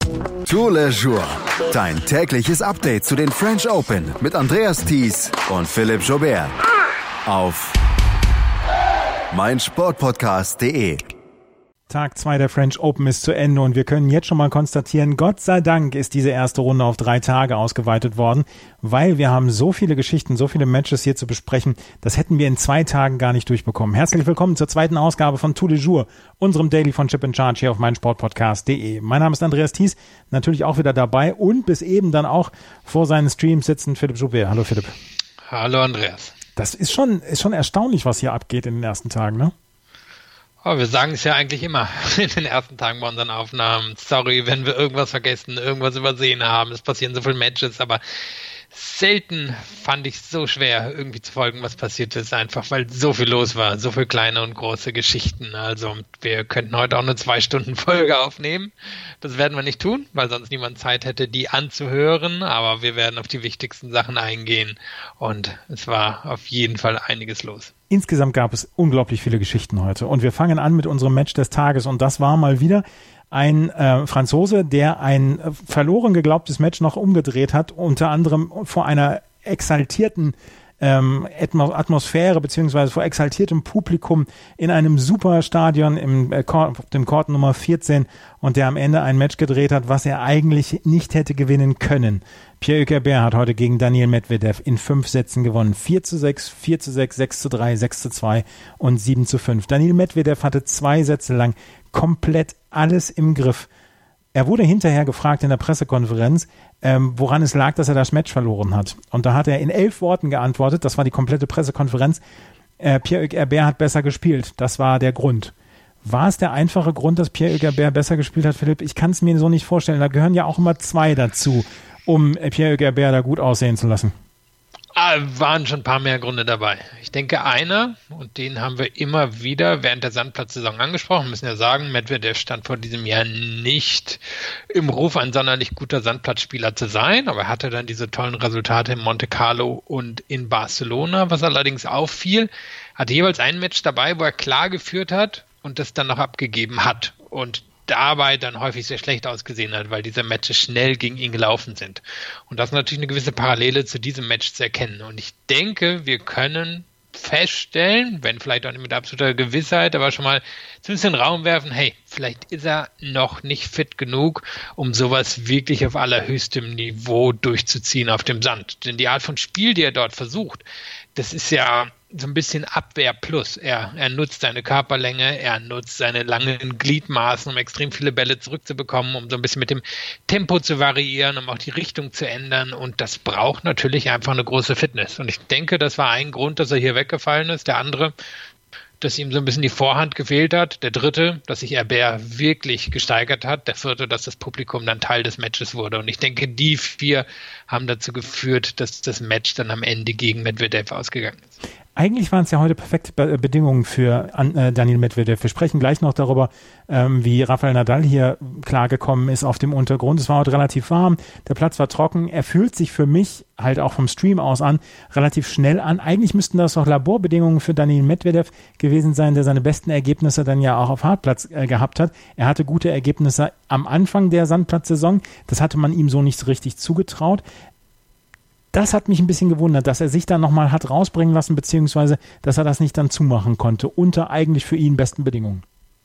Tous les Jours. Dein tägliches Update zu den French Open mit Andreas Thies und Philipp Joubert. Auf meinsportpodcast.de. Tag 2 der French Open ist zu Ende und wir können jetzt schon mal konstatieren, Gott sei Dank ist diese erste Runde auf 3 Tage ausgeweitet worden, weil wir haben so viele Geschichten, so viele Matches hier zu besprechen, das hätten wir in 2 Tagen gar nicht durchbekommen. Herzlich willkommen zur zweiten Ausgabe von Tous les Jours, unserem Daily von Chip & Charge hier auf meinsportpodcast.de. Mein Name ist Andreas Thies, natürlich auch wieder dabei und bis eben dann auch vor seinen Streams sitzen Philipp Joubert. Hallo Philipp. Hallo Andreas. Das ist schon erstaunlich, was hier abgeht in den ersten Tagen, ne? Oh, wir sagen es ja eigentlich immer in den ersten Tagen bei unseren Aufnahmen. Sorry, wenn wir irgendwas vergessen, irgendwas übersehen haben. Es passieren so viele Matches, aber selten fand ich es so schwer, irgendwie zu folgen, was passiert ist, einfach weil so viel los war, so viele kleine und große Geschichten. Also wir könnten heute auch eine 2-Stunden-Folge aufnehmen. Das werden wir nicht tun, weil sonst niemand Zeit hätte, die anzuhören. Aber wir werden auf die wichtigsten Sachen eingehen und es war auf jeden Fall einiges los. Insgesamt gab es unglaublich viele Geschichten heute und wir fangen an mit unserem Match des Tages und das war mal wieder ein Franzose, der ein verloren geglaubtes Match noch umgedreht hat, unter anderem vor einer exaltierten Atmosphäre beziehungsweise vor exaltiertem Publikum in einem super Stadion auf dem Court Nummer 14 und der am Ende ein Match gedreht hat, was er eigentlich nicht hätte gewinnen können. Pierre-Hugues Herbert hat heute gegen Daniil Medvedev in 5 Sätzen gewonnen. 4:6, 4:6, 6:3, 6:2 und 7:5. Daniil Medvedev hatte 2 Sätze lang komplett alles im Griff. Er wurde hinterher gefragt in der Pressekonferenz, woran es lag, dass er das Match verloren hat. Und da hat er in 11 Worten geantwortet, das war die komplette Pressekonferenz, Pierre-Hugues Herbert hat besser gespielt. Das war der Grund. War es der einfache Grund, dass Pierre-Hugues Herbert besser gespielt hat, Philipp? Ich kann es mir so nicht vorstellen. Da gehören ja auch immer 2 dazu, um Pierre-Hugues Herbert da gut aussehen zu lassen. Waren schon ein paar mehr Gründe dabei. Ich denke, einer, und den haben wir immer wieder während der Sandplatzsaison angesprochen, wir müssen ja sagen, Medvedev stand vor diesem Jahr nicht im Ruf, ein sonderlich guter Sandplatzspieler zu sein, aber er hatte dann diese tollen Resultate in Monte Carlo und in Barcelona. Was allerdings auffiel, hatte jeweils ein Match dabei, wo er klar geführt hat und das dann noch abgegeben hat und dabei dann häufig sehr schlecht ausgesehen hat, weil diese Matches schnell gegen ihn gelaufen sind. Und das ist natürlich eine gewisse Parallele zu diesem Match zu erkennen. Und ich denke, wir können feststellen, wenn vielleicht auch nicht mit absoluter Gewissheit, aber schon mal zumindest in den Raum werfen, hey, vielleicht ist er noch nicht fit genug, um sowas wirklich auf allerhöchstem Niveau durchzuziehen auf dem Sand. Denn die Art von Spiel, die er dort versucht, das ist ja so ein bisschen Abwehr plus. Er nutzt seine Körperlänge, er nutzt seine langen Gliedmaßen, um extrem viele Bälle zurückzubekommen, um so ein bisschen mit dem Tempo zu variieren, um auch die Richtung zu ändern. Und das braucht natürlich einfach eine große Fitness. Und ich denke, das war ein Grund, dass er hier weggefallen ist. Der andere, dass ihm so ein bisschen die Vorhand gefehlt hat. Der dritte, dass sich Herbert wirklich gesteigert hat. Der vierte, dass das Publikum dann Teil des Matches wurde. Und ich denke, die 4 haben dazu geführt, dass das Match dann am Ende gegen Medvedev ausgegangen ist. Eigentlich waren es ja heute perfekte Bedingungen für Daniil Medvedev. Wir sprechen gleich noch darüber, wie Rafael Nadal hier klargekommen ist auf dem Untergrund. Es war heute relativ warm, der Platz war trocken. Er fühlt sich für mich halt auch vom Stream aus an, relativ schnell an. Eigentlich müssten das doch Laborbedingungen für Daniil Medvedev gewesen sein, der seine besten Ergebnisse dann ja auch auf Hartplatz gehabt hat. Er hatte gute Ergebnisse am Anfang der Sandplatzsaison. Das hatte man ihm so nicht so richtig zugetraut. Das hat mich ein bisschen gewundert, dass er sich dann nochmal hat rausbringen lassen, beziehungsweise, dass er das nicht dann zumachen konnte, unter eigentlich für ihn besten Bedingungen.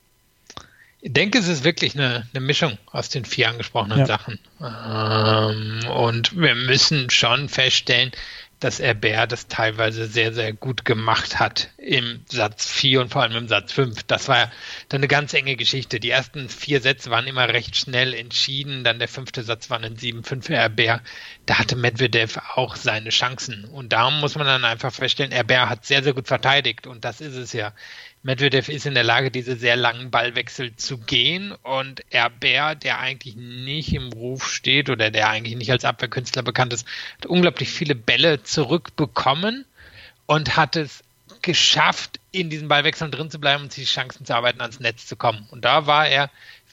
Ich denke, es ist wirklich eine Mischung aus den 4 angesprochenen Sachen. Und wir müssen schon feststellen, dass Herbert das teilweise sehr, sehr gut gemacht hat im Satz 4 und vor allem im Satz 5. Das war dann eine ganz enge Geschichte. Die ersten 4 Sätze waren immer recht schnell entschieden. Dann der 5. Satz war ein 7-5 für Herbert. Da hatte Medvedev auch seine Chancen. Und da muss man dann einfach feststellen, Herbert hat sehr, sehr gut verteidigt. Und das ist es ja. Medvedev ist in der Lage, diese sehr langen Ballwechsel zu gehen und Herbert, der eigentlich nicht im Ruf steht oder der eigentlich nicht als Abwehrkünstler bekannt ist, hat unglaublich viele Bälle zurückbekommen und hat es geschafft, in diesen Ballwechseln drin zu bleiben und sich die Chancen zu arbeiten, ans Netz zu kommen. Und da war er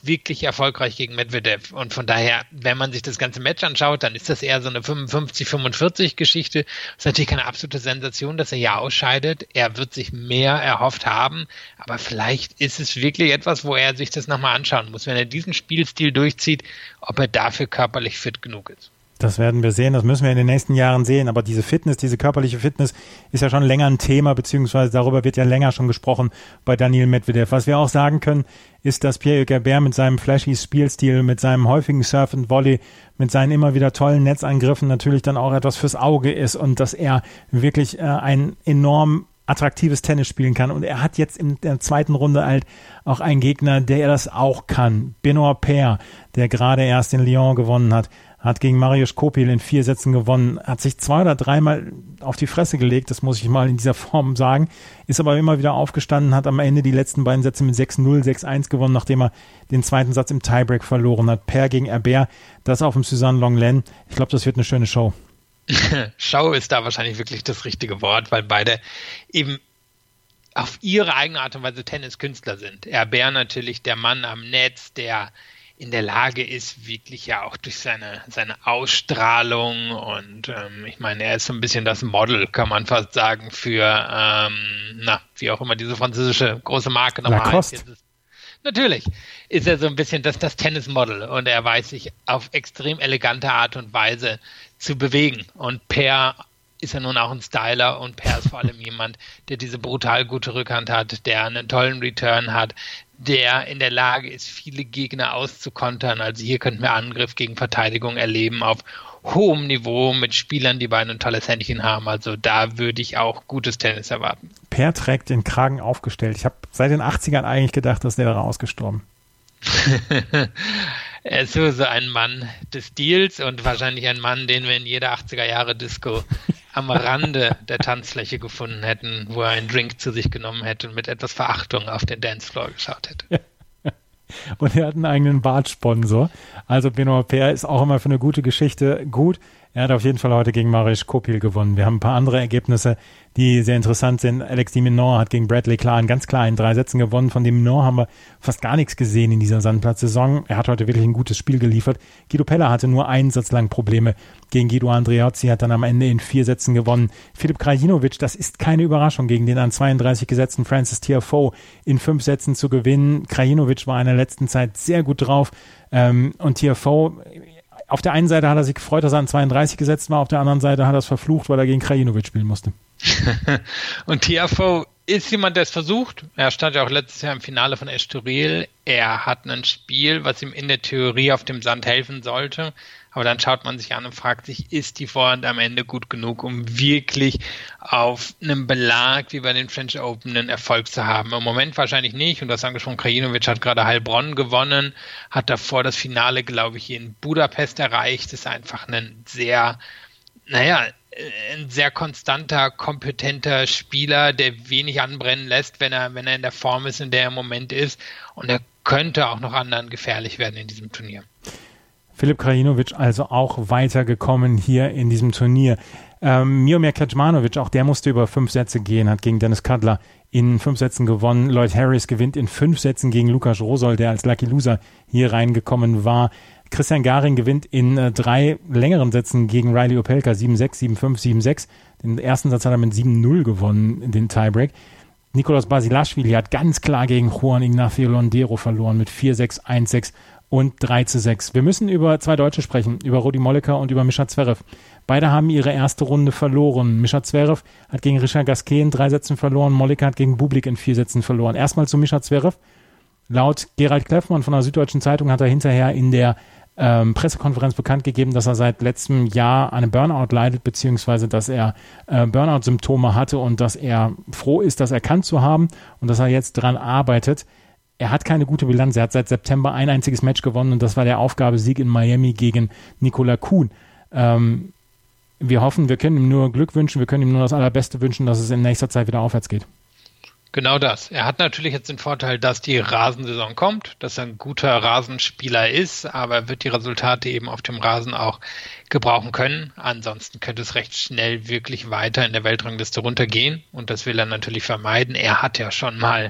wirklich erfolgreich gegen Medvedev. Und von daher, wenn man sich das ganze Match anschaut, dann ist das eher so eine 55-45 Geschichte. Das ist natürlich keine absolute Sensation, dass er hier ausscheidet. Er wird sich mehr erhofft haben, aber vielleicht ist es wirklich etwas, wo er sich das nochmal anschauen muss, wenn er diesen Spielstil durchzieht, ob er dafür körperlich fit genug ist. Das werden wir sehen, das müssen wir in den nächsten Jahren sehen, aber diese Fitness, diese körperliche Fitness ist ja schon länger ein Thema, beziehungsweise darüber wird ja länger schon gesprochen bei Daniil Medvedev. Was wir auch sagen können, ist, dass Pierre Herbert mit seinem flashy Spielstil, mit seinem häufigen Surf and Volley, mit seinen immer wieder tollen Netzangriffen natürlich dann auch etwas fürs Auge ist und dass er wirklich ein enorm attraktives Tennis spielen kann. Und er hat jetzt in der zweiten Runde halt auch einen Gegner, der das auch kann. Benoit Paire, der gerade erst in Lyon gewonnen hat gegen Mariusz Kopil in 4 Sätzen gewonnen, hat sich 2 oder 3 Mal auf die Fresse gelegt, das muss ich mal in dieser Form sagen, ist aber immer wieder aufgestanden, hat am Ende die letzten beiden Sätze mit 6-0, 6-1 gewonnen, nachdem er den zweiten Satz im Tiebreak verloren hat. Paire gegen Herbert, das auf dem Suzanne Lenglen. Ich glaube, das wird eine schöne Show. Show ist da wahrscheinlich wirklich das richtige Wort, weil beide eben auf ihre eigene Art und Weise Tenniskünstler sind. Herbert natürlich der Mann am Netz, der in der Lage ist, wirklich ja auch durch seine Ausstrahlung und ich meine, er ist so ein bisschen das Model, kann man fast sagen, für, wie auch immer diese französische große Marke nochmal heißt. Natürlich ist er so ein bisschen das Tennismodel und er weiß sich auf extrem elegante Art und Weise zu bewegen. Und Paire ist ja nun auch ein Styler und Paire ist vor allem jemand, der diese brutal gute Rückhand hat, der einen tollen Return hat, der in der Lage ist, viele Gegner auszukontern. Also hier könnten wir Angriff gegen Verteidigung erleben auf hohem Niveau mit Spielern, die beide ein tolles Händchen haben. Also da würde ich auch gutes Tennis erwarten. Paire trägt den Kragen aufgestellt. Ich habe seit den 80ern eigentlich gedacht, dass der wäre ausgestorben. Er ist so ein Mann des Stils und wahrscheinlich ein Mann, den wir in jeder 80er-Jahre-Disco am Rande der Tanzfläche gefunden hätten, wo er einen Drink zu sich genommen hätte und mit etwas Verachtung auf den Dancefloor geschaut hätte. Und er hat einen eigenen Bartsponsor. Also Benoit Paire ist auch immer für eine gute Geschichte gut. Er hat auf jeden Fall heute gegen Mariusz Kopil gewonnen. Wir haben ein paar andere Ergebnisse, die sehr interessant sind. Alex de Minaur hat gegen Bradley Klein ganz klar in 3 Sätzen gewonnen. Von de Minaur haben wir fast gar nichts gesehen in dieser Sandplatzsaison. Er hat heute wirklich ein gutes Spiel geliefert. Guido Pella hatte nur 1 Satz lang Probleme gegen Guido Andreozzi, hat dann am Ende in 4 Sätzen gewonnen. Filip Krajinovic, das ist keine Überraschung, gegen den an 32 gesetzten Francis Tiafoe in 5 Sätzen zu gewinnen. Krajinovic war in der letzten Zeit sehr gut drauf und Tiafoe, auf der einen Seite hat er sich gefreut, dass er an 32 gesetzt war, auf der anderen Seite hat er es verflucht, weil er gegen Krajinovic spielen musste. Und Tiafoe ist jemand, der es versucht. Er stand ja auch letztes Jahr im Finale von Estoril. Er hat ein Spiel, was ihm in der Theorie auf dem Sand helfen sollte. Aber dann schaut man sich an und fragt sich, ist die Vorhand am Ende gut genug, um wirklich auf einem Belag wie bei den French Open einen Erfolg zu haben? Im Moment wahrscheinlich nicht. Und das angesprochen, Krajinovic hat gerade Heilbronn gewonnen, hat davor das Finale, glaube ich, in Budapest erreicht. Ist einfach ein sehr konstanter, kompetenter Spieler, der wenig anbrennen lässt, wenn er in der Form ist, in der er im Moment ist. Und er könnte auch noch anderen gefährlich werden in diesem Turnier. Filip Krajinovic also auch weitergekommen hier in diesem Turnier. Miomir Kecmanovic, auch der musste über 5 Sätze gehen, hat gegen Dennis Kadler in 5 Sätzen gewonnen. Lloyd Harris gewinnt in 5 Sätzen gegen Lukas Rosol, der als Lucky Loser hier reingekommen war. Christian Garing gewinnt in 3 längeren Sätzen gegen Riley Opelka, 7-6, 7-5, 7-6. Den ersten Satz hat er mit 7-0 gewonnen, den Tiebreak. Nicolas Basilashvili hat ganz klar gegen Juan Ignacio Londero verloren mit 4-6, 1-6 und 3-6. Wir müssen über 2 Deutsche sprechen, über Rudi Molleker und über Mischa Zverev. Beide haben ihre erste Runde verloren. Mischa Zverev hat gegen Richard Gasquet in 3 Sätzen verloren, Molleker hat gegen Bublik in 4 Sätzen verloren. Erstmal zu Mischa Zverev. Laut Gerald Kleffmann von der Süddeutschen Zeitung hat er hinterher in der Pressekonferenz bekannt gegeben, dass er seit letztem Jahr an einem Burnout leidet, beziehungsweise dass er Burnout-Symptome hatte und dass er froh ist, das erkannt zu haben und dass er jetzt dran arbeitet. Er hat keine gute Bilanz. Er hat seit September ein einziges Match gewonnen und das war der Aufgabesieg in Miami gegen Nicolas Kuhn. Wir hoffen, wir können ihm nur Glück wünschen, wir können ihm nur das Allerbeste wünschen, dass es in nächster Zeit wieder aufwärts geht. Genau das. Er hat natürlich jetzt den Vorteil, dass die Rasensaison kommt, dass er ein guter Rasenspieler ist, aber er wird die Resultate eben auf dem Rasen auch gebrauchen können. Ansonsten könnte es recht schnell wirklich weiter in der Weltrangliste runtergehen und das will er natürlich vermeiden. Er hat ja schon mal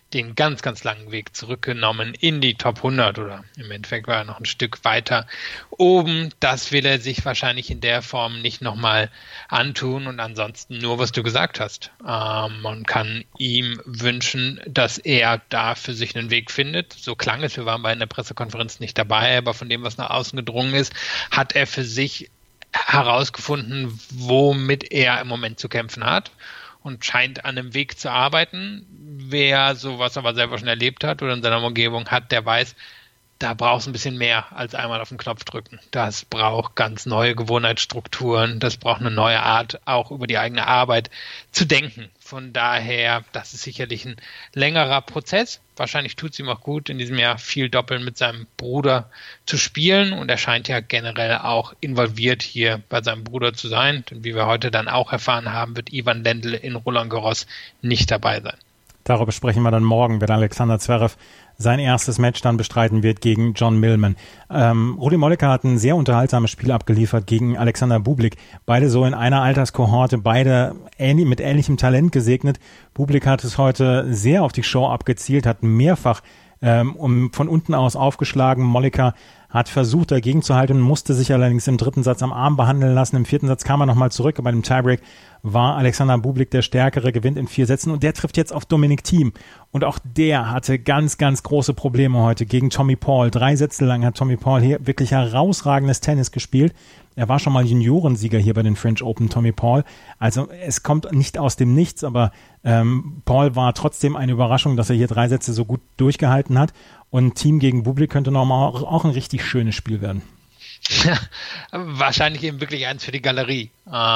den ganz, ganz langen Weg zurückgenommen in die Top 100 oder im Endeffekt war er noch ein Stück weiter oben. Das will er sich wahrscheinlich in der Form nicht nochmal antun und ansonsten nur, was du gesagt hast. Man kann ihm wünschen, dass er da für sich einen Weg findet. So klang es, wir waren bei einer Pressekonferenz nicht dabei, aber von dem, was nach außen gedrungen ist, hat er für sich herausgefunden, womit er im Moment zu kämpfen hat. Und scheint an einem Weg zu arbeiten. Wer sowas aber selber schon erlebt hat oder in seiner Umgebung hat, der weiß, da braucht es ein bisschen mehr als einmal auf den Knopf drücken. Das braucht ganz neue Gewohnheitsstrukturen, das braucht eine neue Art, auch über die eigene Arbeit zu denken. Von daher, das ist sicherlich ein längerer Prozess. Wahrscheinlich tut es ihm auch gut, in diesem Jahr viel Doppeln mit seinem Bruder zu spielen und er scheint ja generell auch involviert hier bei seinem Bruder zu sein. Denn wie wir heute dann auch erfahren haben, wird Ivan Lendl in Roland Garros nicht dabei sein. Darüber sprechen wir dann morgen, wenn Alexander Zverev sein erstes Match dann bestreiten wird gegen John Millman. Rudi Molleker hat ein sehr unterhaltsames Spiel abgeliefert gegen Alexander Bublik. Beide so in einer Alterskohorte, beide mit ähnlichem Talent gesegnet. Bublik hat es heute sehr auf die Show abgezielt, hat mehrfach von unten aus aufgeschlagen. Molleker hat versucht, dagegen zu halten, musste sich allerdings im dritten Satz am Arm behandeln lassen. Im vierten Satz kam er nochmal zurück. Bei dem Tiebreak war Alexander Bublik der Stärkere, gewinnt in 4 Sätzen und der trifft jetzt auf Dominic Thiem. Und auch der hatte ganz, ganz große Probleme heute gegen Tommy Paul. 3 Sätze lang hat Tommy Paul hier wirklich herausragendes Tennis gespielt. Er war schon mal Juniorensieger hier bei den French Open, Tommy Paul. Also es kommt nicht aus dem Nichts, aber Paul war trotzdem eine Überraschung, dass er hier 3 Sätze so gut durchgehalten hat. Und Thiem gegen Bublik könnte nochmal auch ein richtig schönes Spiel werden. Ja, wahrscheinlich eben wirklich eins für die Galerie.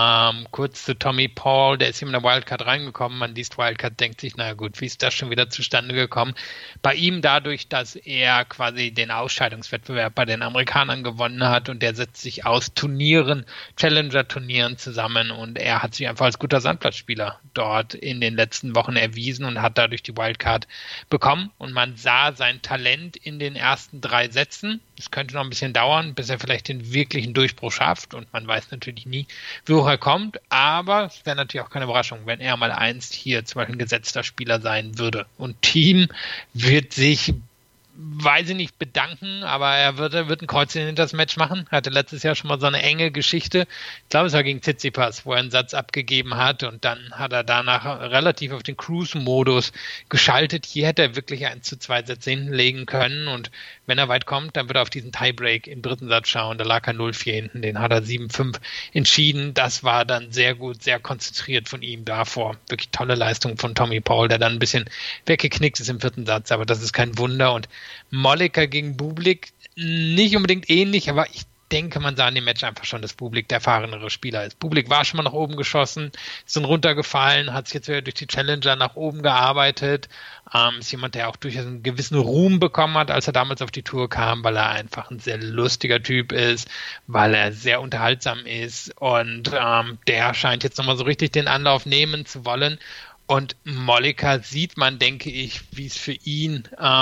Kurz zu Tommy Paul, der ist hier mit einer Wildcard reingekommen. Man liest Wildcard, denkt sich, na gut, wie ist das schon wieder zustande gekommen? Bei ihm dadurch, dass er quasi den Ausscheidungswettbewerb bei den Amerikanern gewonnen hat und der setzt sich aus Turnieren, Challenger-Turnieren zusammen und er hat sich einfach als guter Sandplatzspieler dort in den letzten Wochen erwiesen und hat dadurch die Wildcard bekommen und man sah sein Talent in den ersten 3 Sätzen. Es könnte noch ein bisschen dauern, bis er vielleicht den wirklichen Durchbruch schafft und man weiß natürlich nie, wie hoch er kommt, aber es wäre natürlich auch keine Überraschung, wenn er mal einst hier zum Beispiel ein gesetzter Spieler sein würde. Und Thiem wird sich, weiß ich nicht, bedanken, aber er wird ein Kreuzchen hinter das Match machen. Er hatte letztes Jahr schon mal so eine enge Geschichte. Ich glaube, es war gegen Tsitsipas, wo er einen Satz abgegeben hat und dann hat er danach relativ auf den Cruise-Modus geschaltet. Hier hätte er wirklich 1:2 Sätze hinlegen können und wenn er weit kommt, dann wird er auf diesen Tiebreak im dritten Satz schauen. Da lag er 0-4 hinten, den hat er 7-5 entschieden. Das war dann sehr gut, sehr konzentriert von ihm davor. Wirklich tolle Leistung von Tommy Paul, der dann ein bisschen weggeknickt ist im 4. Satz, aber das ist kein Wunder. Und Molleker gegen Bublik nicht unbedingt ähnlich, aber ich denke, man sah in dem Match einfach schon, dass Bublik der erfahrenere Spieler ist. Bublik war schon mal nach oben geschossen, ist dann runtergefallen, hat sich jetzt wieder durch die Challenger nach oben gearbeitet. Ist jemand, der auch durchaus einen gewissen Ruhm bekommen hat, als er damals auf die Tour kam, weil er einfach ein sehr lustiger Typ ist, weil er sehr unterhaltsam ist und der scheint jetzt nochmal so richtig den Anlauf nehmen zu wollen. Und Molleker sieht man, denke ich, wie für ihn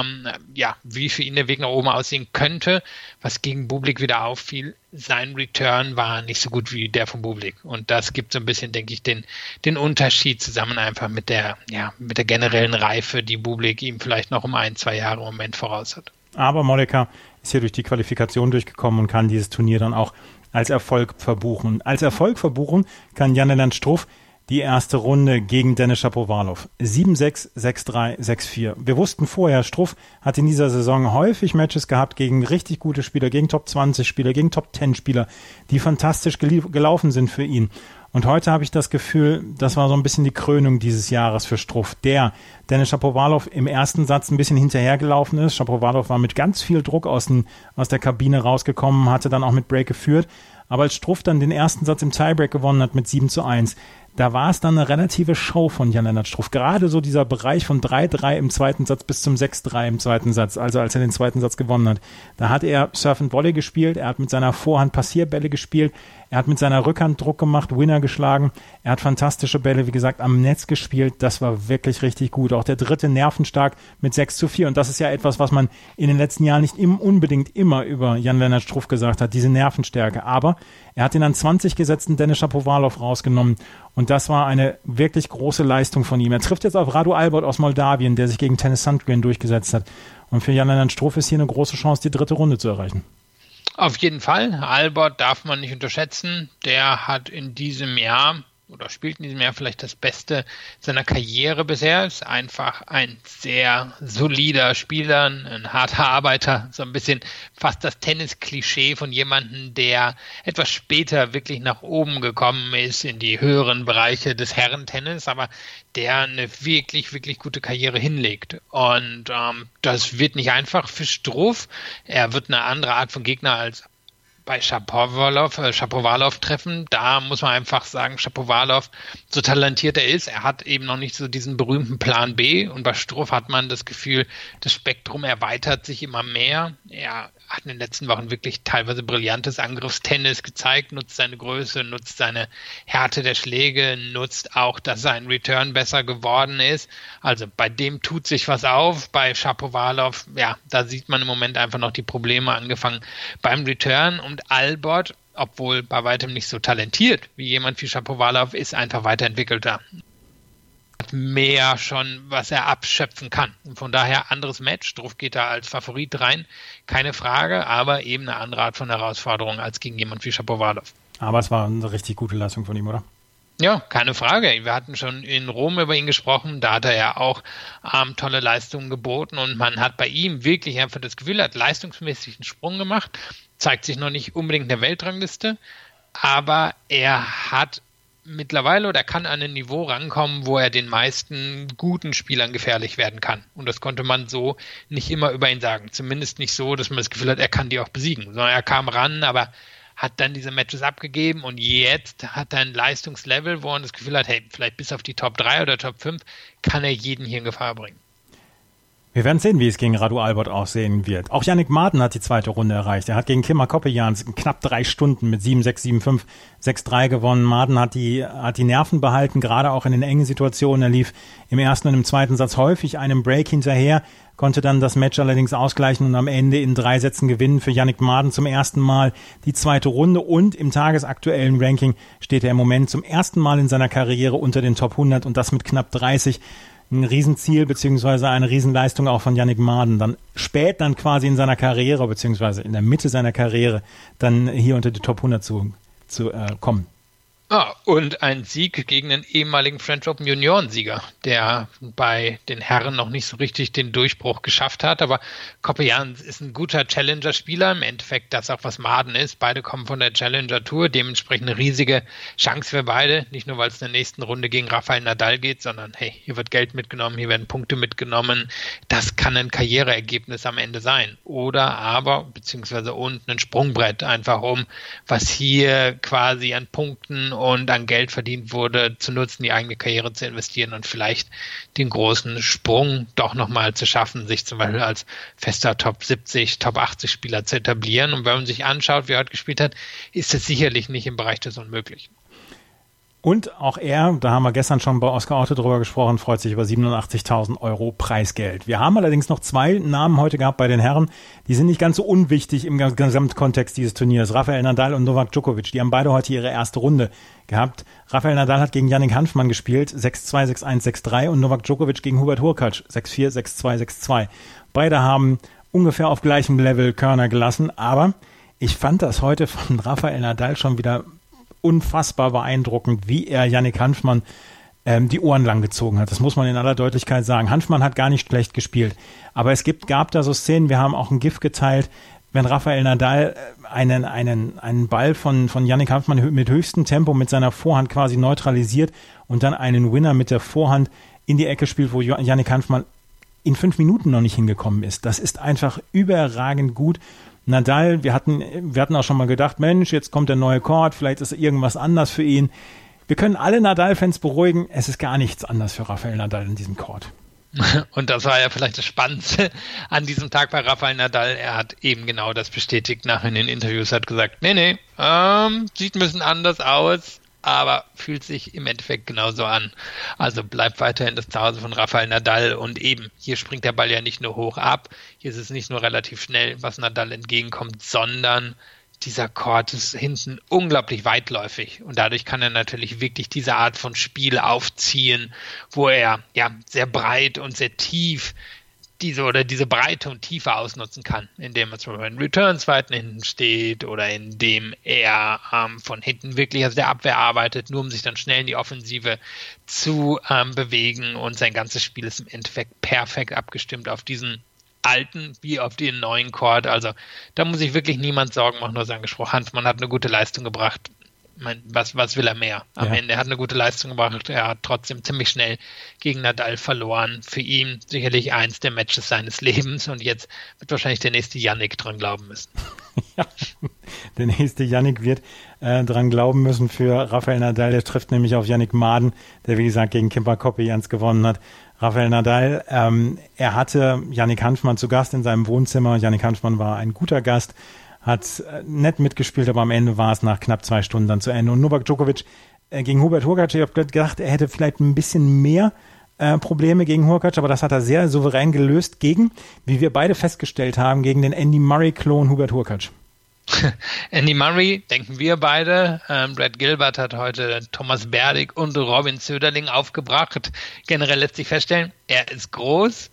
der Weg nach oben aussehen könnte. Was gegen Bublik wieder auffiel, sein Return war nicht so gut wie der von Bublik. Und das gibt so ein bisschen, denke ich, den Unterschied zusammen einfach mit der generellen Reife, die Bublik ihm vielleicht noch um 1-2 Jahre im Moment voraus hat. Aber Molleker ist hier durch die Qualifikation durchgekommen und kann dieses Turnier dann auch als Erfolg verbuchen. Als Erfolg verbuchen kann Jan-Lennart Struff die erste Runde gegen Denis Shapovalov. 7-6, 6-3, 6-4. Wir wussten vorher, Struff hat in dieser Saison häufig Matches gehabt gegen richtig gute Spieler, gegen Top-20-Spieler, gegen Top-10-Spieler, die fantastisch gelaufen sind für ihn. Und heute habe ich das Gefühl, das war so ein bisschen die Krönung dieses Jahres für Struff, der Denis Shapovalov im ersten Satz ein bisschen hinterhergelaufen ist. Shapovalov war mit ganz viel Druck aus der Kabine rausgekommen, hatte dann auch mit Break geführt. Aber als Struff dann den ersten Satz im Tiebreak gewonnen hat mit 7-1, da war es dann eine relative Show von Jan-Lennart Struff. Gerade so dieser Bereich von 3-3 im zweiten Satz bis zum 6-3 im zweiten Satz, also als er den zweiten Satz gewonnen hat. Da hat er Surf and Volley gespielt, er hat mit seiner Vorhand Passierbälle gespielt, er hat mit seiner Rückhand Druck gemacht, Winner geschlagen, er hat fantastische Bälle, wie gesagt, am Netz gespielt, das war wirklich richtig gut. Auch der dritte nervenstark mit 6-4 und das ist ja etwas, was man in den letzten Jahren nicht unbedingt immer über Jan-Lennart Struff gesagt hat, diese Nervenstärke. Aber er hat den an 20 gesetzten Denis Shapovalov rausgenommen Und das war eine wirklich große Leistung von ihm. Er trifft jetzt auf Radu Albot aus Moldawien, der sich gegen Tennis Sandgren durchgesetzt hat. Und für Jan-Lennart Struff ist hier eine große Chance, die 3. Runde zu erreichen. Auf jeden Fall. Albot darf man nicht unterschätzen. Der hat in diesem Jahr oder spielt in diesem Jahr vielleicht das Beste seiner Karriere bisher. Ist einfach ein sehr solider Spieler, ein harter Arbeiter, so ein bisschen fast das Tennis-Klischee von jemandem, der etwas später wirklich nach oben gekommen ist in die höheren Bereiche des Herrentennis, aber der eine wirklich, wirklich gute Karriere hinlegt. Und das wird nicht einfach für Struff. Er wird eine andere Art von Gegner als bei Shapovalov treffen. Da muss man einfach sagen, Shapovalov, so talentiert er ist, er hat eben noch nicht so diesen berühmten Plan B, und bei Struff hat man das Gefühl, das Spektrum erweitert sich immer mehr. Er hat in den letzten Wochen wirklich teilweise brillantes Angriffstennis gezeigt, nutzt seine Größe, nutzt seine Härte der Schläge, nutzt auch, dass sein Return besser geworden ist. Also bei dem tut sich was auf. Bei Shapovalov, ja, da sieht man im Moment einfach noch die Probleme, angefangen beim Return. Und Albot, obwohl bei weitem nicht so talentiert wie jemand wie Shapovalov, ist einfach weiterentwickelter. Hat mehr schon, was er abschöpfen kann. Und von daher anderes Match. Struff geht da als Favorit rein, keine Frage, aber eben eine andere Art von Herausforderung als gegen jemand wie Shapovalov. Aber es war eine richtig gute Leistung von ihm, oder? Ja, keine Frage. Wir hatten schon in Rom über ihn gesprochen, da hat er ja auch tolle Leistungen geboten, und man hat bei ihm wirklich einfach das Gefühl, er hat leistungsmäßig einen Sprung gemacht, zeigt sich noch nicht unbedingt in der Weltrangliste, aber er hat mittlerweile oder kann an ein Niveau rankommen, wo er den meisten guten Spielern gefährlich werden kann. Und das konnte man so nicht immer über ihn sagen. Zumindest nicht so, dass man das Gefühl hat, er kann die auch besiegen. Sondern er kam ran, aber hat dann diese Matches abgegeben, und jetzt hat er ein Leistungslevel, wo man das Gefühl hat, hey, vielleicht bis auf die Top 3 oder Top 5 kann er jeden hier in Gefahr bringen. Wir werden sehen, wie es gegen Radu Albot aussehen wird. Auch Yannick Maaten hat die 2. Runde erreicht. Er hat gegen Kimmer Koppejans in knapp 3 Stunden mit 7-6, 7-5, 6-3 gewonnen. Maaten hat die Nerven behalten, gerade auch in den engen Situationen. Er lief im ersten und im zweiten Satz häufig einem Break hinterher, konnte dann das Match allerdings ausgleichen und am Ende in 3 Sätzen gewinnen. Für Yannick Maaten zum ersten Mal die 2. Runde, und im tagesaktuellen Ranking steht er im Moment zum ersten Mal in seiner Karriere unter den Top 100, und das mit knapp 30. Ein Riesenziel beziehungsweise eine Riesenleistung auch von Yannick Maaten. Dann quasi in seiner Karriere beziehungsweise in der Mitte seiner Karriere dann hier unter die Top 100 zu kommen. Und ein Sieg gegen den ehemaligen French Open Juniorensieger, der bei den Herren noch nicht so richtig den Durchbruch geschafft hat. Aber Koppejans ist ein guter Challenger-Spieler, im Endeffekt das auch, was Maaten ist. Beide kommen von der Challenger-Tour, dementsprechend eine riesige Chance für beide. Nicht nur, weil es in der nächsten Runde gegen Rafael Nadal geht, sondern hey, hier wird Geld mitgenommen, hier werden Punkte mitgenommen. Das kann ein Karriereergebnis am Ende sein. Oder aber, beziehungsweise unten ein Sprungbrett, einfach was hier quasi an Punkten und an Geld verdient wurde, zu nutzen, die eigene Karriere zu investieren und vielleicht den großen Sprung doch nochmal zu schaffen, sich zum Beispiel als fester Top 70, Top 80 Spieler zu etablieren. Und wenn man sich anschaut, wie er heute gespielt hat, ist es sicherlich nicht im Bereich des Unmöglichen. Und auch er, da haben wir gestern schon bei Oscar Otte drüber gesprochen, freut sich über 87.000 € Preisgeld. Wir haben allerdings noch 2 Namen heute gehabt bei den Herren, die sind nicht ganz so unwichtig im Gesamtkontext dieses Turniers. Rafael Nadal und Novak Djokovic, die haben beide heute ihre erste Runde gehabt. Rafael Nadal hat gegen Yannick Hanfmann gespielt, 6-2, 6-1, 6-3, und Novak Djokovic gegen Hubert Hurkacz, 6-4, 6-2, 6-2. Beide haben ungefähr auf gleichem Level Körner gelassen, aber ich fand das heute von Rafael Nadal schon wieder unfassbar beeindruckend, wie er Yannick Hanfmann die Ohren lang gezogen hat. Das muss man in aller Deutlichkeit sagen. Hanfmann hat gar nicht schlecht gespielt. Aber es gab da so Szenen, wir haben auch ein GIF geteilt, wenn Rafael Nadal einen Ball von Yannick Hanfmann mit höchstem Tempo mit seiner Vorhand quasi neutralisiert und dann einen Winner mit der Vorhand in die Ecke spielt, wo Yannick Hanfmann in 5 Minuten noch nicht hingekommen ist. Das ist einfach überragend gut. Nadal, wir hatten auch schon mal gedacht, Mensch, jetzt kommt der neue Court, vielleicht ist irgendwas anders für ihn. Wir können alle Nadal-Fans beruhigen, es ist gar nichts anders für Rafael Nadal in diesem Court. Und das war ja vielleicht das Spannendste an diesem Tag bei Rafael Nadal. Er hat eben genau das bestätigt nachher in den Interviews, hat gesagt, nee, sieht ein bisschen anders aus, aber fühlt sich im Endeffekt genauso an. Also bleibt weiterhin das Zuhause von Rafael Nadal, und eben, hier springt der Ball ja nicht nur hoch ab, hier ist es nicht nur relativ schnell, was Nadal entgegenkommt, sondern dieser Court ist hinten unglaublich weitläufig und dadurch kann er natürlich wirklich diese Art von Spiel aufziehen, wo er ja sehr breit und sehr tief diese Breite und Tiefe ausnutzen kann, indem er zum Beispiel in Returns weit hinten steht oder indem er von hinten wirklich aus der Abwehr arbeitet, nur um sich dann schnell in die Offensive zu bewegen und sein ganzes Spiel ist im Endeffekt perfekt abgestimmt auf diesen alten wie auf den neuen Court. Also da muss sich wirklich niemand Sorgen machen, nur sagen gesprochen, Hanfmann hat eine gute Leistung gebracht. Was will er mehr? Am Ende er hat eine gute Leistung gebracht. Er hat trotzdem ziemlich schnell gegen Nadal verloren. Für ihn sicherlich eins der Matches seines Lebens. Und jetzt wird wahrscheinlich der nächste Yannick dran glauben müssen. Ja, der nächste Yannick wird dran glauben müssen für Rafael Nadal. Der trifft nämlich auf Yannick Maaden, der wie gesagt gegen Kimper Koppejans gewonnen hat. Rafael Nadal, er hatte Yannick Hanfmann zu Gast in seinem Wohnzimmer. Yannick Hanfmann war ein guter Gast, hat nett mitgespielt, aber am Ende war es nach knapp 2 Stunden dann zu Ende. Und Novak Djokovic gegen Hubert Hurkacz, ich habe gedacht, er hätte vielleicht ein bisschen mehr Probleme gegen Hurkacz, aber das hat er sehr souverän gelöst gegen, wie wir beide festgestellt haben, gegen den Andy Murray-Klon Hubert Hurkacz. Andy Murray, denken wir beide. Brad Gilbert hat heute Thomas Berdych und Robin Söderling aufgebracht. Generell lässt sich feststellen, er ist groß.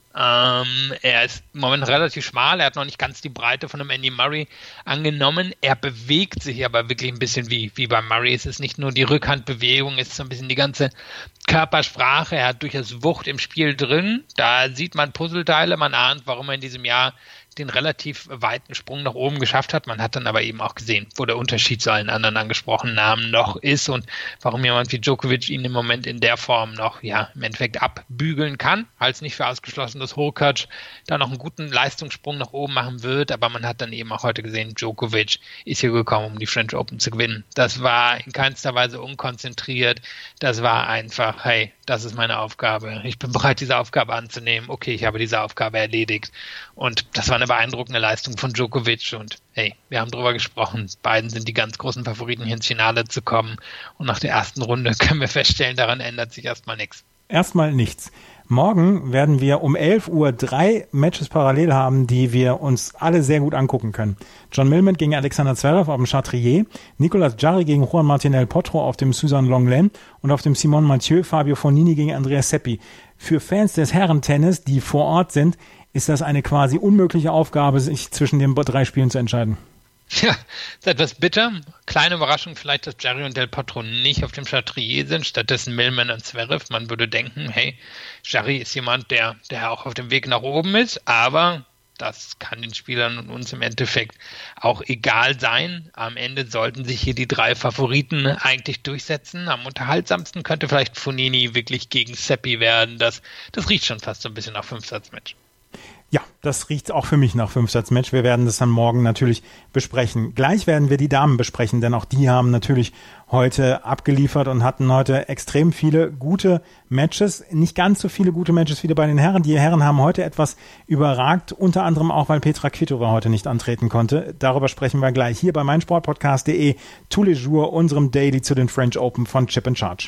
Er ist im Moment relativ schmal, er hat noch nicht ganz die Breite von einem Andy Murray angenommen. Er bewegt sich aber wirklich ein bisschen wie bei Murray. Es ist nicht nur die Rückhandbewegung, es ist so ein bisschen die ganze Körpersprache. Er hat durchaus Wucht im Spiel drin. Da sieht man Puzzleteile, man ahnt, warum er in diesem Jahr den relativ weiten Sprung nach oben geschafft hat. Man hat dann aber eben auch gesehen, wo der Unterschied zu allen anderen angesprochenen Namen noch ist und warum jemand wie Djokovic ihn im Moment in der Form noch im Endeffekt abbügeln kann. Halte es nicht für ausgeschlossen, dass Hurkacz da noch einen guten Leistungssprung nach oben machen wird, aber man hat dann eben auch heute gesehen, Djokovic ist hier gekommen, um die French Open zu gewinnen. Das war in keinster Weise unkonzentriert. Das war einfach, hey, das ist meine Aufgabe. Ich bin bereit, diese Aufgabe anzunehmen. Okay, ich habe diese Aufgabe erledigt. Und das war eine beeindruckende Leistung von Djokovic. Und hey, wir haben drüber gesprochen. Beiden sind die ganz großen Favoriten, hier ins Finale zu kommen. Und nach der ersten Runde können wir feststellen, daran ändert sich erstmal nichts. Erstmal nichts. Morgen werden wir um 11 Uhr 3 Matches parallel haben, die wir uns alle sehr gut angucken können. John Millman gegen Alexander Zverev auf dem Chatrier, Nicolas Jarry gegen Juan Martín Potro auf dem Suzanne Lenglen und auf dem Simon Mathieu Fabio Fognini gegen Andrea Seppi. Für Fans des Herrentennis, die vor Ort sind, ist das eine quasi unmögliche Aufgabe, sich zwischen den 3 Spielen zu entscheiden. Ja, ist etwas bitter. Kleine Überraschung vielleicht, dass Jarry und Del Potro nicht auf dem Chatrier sind, stattdessen Millman und Zverev. Man würde denken, hey, Jarry ist jemand, der auch auf dem Weg nach oben ist, aber das kann den Spielern und uns im Endeffekt auch egal sein. Am Ende sollten sich hier die 3 Favoriten eigentlich durchsetzen. Am unterhaltsamsten könnte vielleicht Fognini wirklich gegen Seppi werden. Das riecht schon fast so ein bisschen nach 5-Satz-Match. Ja, das riecht auch für mich nach 5-Satz-Match. Wir werden das dann morgen natürlich besprechen. Gleich werden wir die Damen besprechen, denn auch die haben natürlich heute abgeliefert und hatten heute extrem viele gute Matches. Nicht ganz so viele gute Matches wie bei den Herren. Die Herren haben heute etwas überragt, unter anderem auch, weil Petra Kvitova heute nicht antreten konnte. Darüber sprechen wir gleich hier bei meinsportpodcast.de, tous les jours, unserem Daily zu den French Open von Chip and Charge.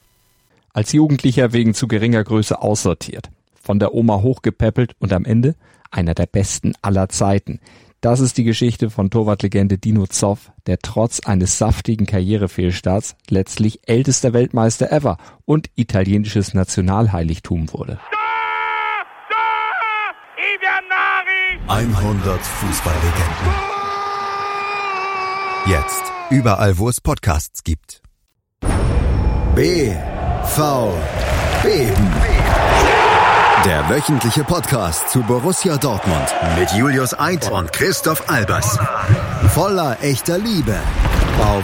Als Jugendlicher wegen zu geringer Größe aussortiert. Von der Oma hochgepäppelt und am Ende einer der besten aller Zeiten. Das ist die Geschichte von Torwartlegende Dino Zoff, der trotz eines saftigen Karrierefehlstarts letztlich ältester Weltmeister ever und italienisches Nationalheiligtum wurde. 100 Fußballlegenden. Jetzt überall, wo es Podcasts gibt. BVB. Der wöchentliche Podcast zu Borussia Dortmund mit Julius Eid und Christoph Albers. Voller echter Liebe auf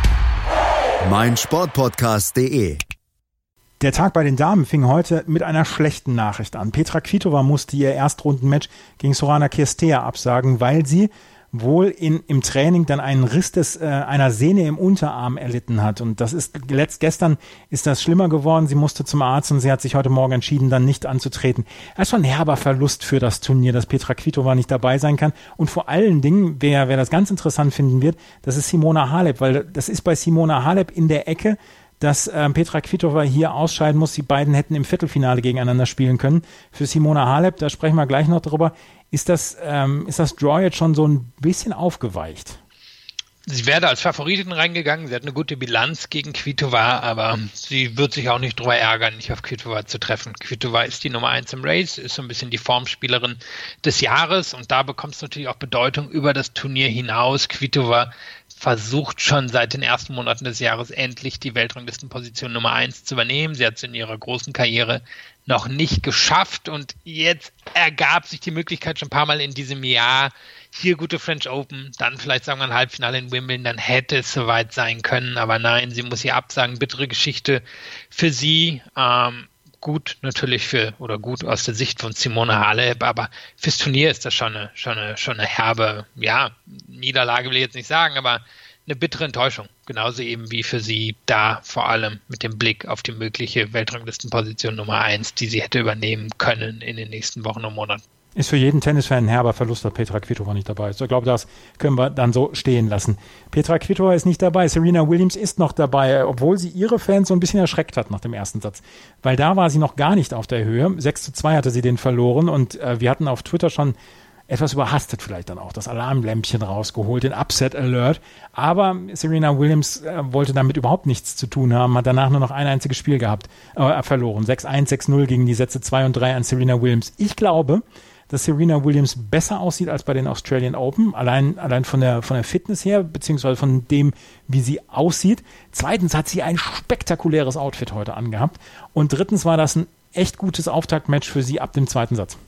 meinsportpodcast.de. Der Tag bei den Damen fing heute mit einer schlechten Nachricht an. Petra Kvitova musste ihr Erstrundenmatch gegen Sorana Cirstea absagen, weil sie wohl im Training dann einen Riss einer Sehne im Unterarm erlitten hat. Und das ist gestern ist das schlimmer geworden. Sie musste zum Arzt und sie hat sich heute Morgen entschieden, dann nicht anzutreten. Das ist schon ein herber Verlust für das Turnier, dass Petra Kvitova nicht dabei sein kann. Und vor allen Dingen, wer das ganz interessant finden wird, das ist Simona Halep, weil das ist bei Simona Halep in der Ecke, dass Petra Kvitova hier ausscheiden muss. Die beiden hätten im Viertelfinale gegeneinander spielen können. Für Simona Halep, da sprechen wir gleich noch drüber, ist das Draw jetzt schon so ein bisschen aufgeweicht? Sie wäre als Favoritin reingegangen, sie hat eine gute Bilanz gegen Kvitova, aber sie wird sich auch nicht drüber ärgern, nicht auf Kvitova zu treffen. Kvitova ist die Nummer 1 im Race, ist so ein bisschen die Formspielerin des Jahres und da bekommt es natürlich auch Bedeutung über das Turnier hinaus. Kvitova versucht schon seit den ersten Monaten des Jahres endlich die Weltranglistenposition Nummer 1 zu übernehmen. Sie hat es in ihrer großen Karriere noch nicht geschafft und jetzt ergab sich die Möglichkeit schon ein paar Mal in diesem Jahr, hier gute French Open, dann vielleicht sagen wir ein Halbfinale in Wimbledon, dann hätte es soweit sein können, aber nein, sie muss hier absagen, bittere Geschichte für sie, gut natürlich gut aus der Sicht von Simona Halep, aber fürs Turnier ist das schon eine herbe, ja, Niederlage will ich jetzt nicht sagen, aber eine bittere Enttäuschung, genauso eben wie für sie da vor allem mit dem Blick auf die mögliche Weltranglistenposition Nummer 1, die sie hätte übernehmen können in den nächsten Wochen und Monaten. Ist für jeden Tennisfan ein herber Verlust, dass Petra Kvitova nicht dabei ist. Ich glaube, das können wir dann so stehen lassen. Petra Kvitova ist nicht dabei, Serena Williams ist noch dabei, obwohl sie ihre Fans so ein bisschen erschreckt hat nach dem ersten Satz. Weil da war sie noch gar nicht auf der Höhe. 6:2 hatte sie den verloren und wir hatten auf Twitter schon etwas überhastet vielleicht dann auch das Alarmlämpchen rausgeholt, den Upset Alert. Aber Serena Williams wollte damit überhaupt nichts zu tun haben, hat danach nur noch ein einziges Spiel gehabt, verloren. 6-1, 6-0 gegen die Sätze 2 und 3 an Serena Williams. Ich glaube, dass Serena Williams besser aussieht als bei den Australian Open, allein von der Fitness her, beziehungsweise von dem, wie sie aussieht. Zweitens hat sie ein spektakuläres Outfit heute angehabt. Und drittens war das ein echt gutes Auftaktmatch für sie ab dem zweiten Satz.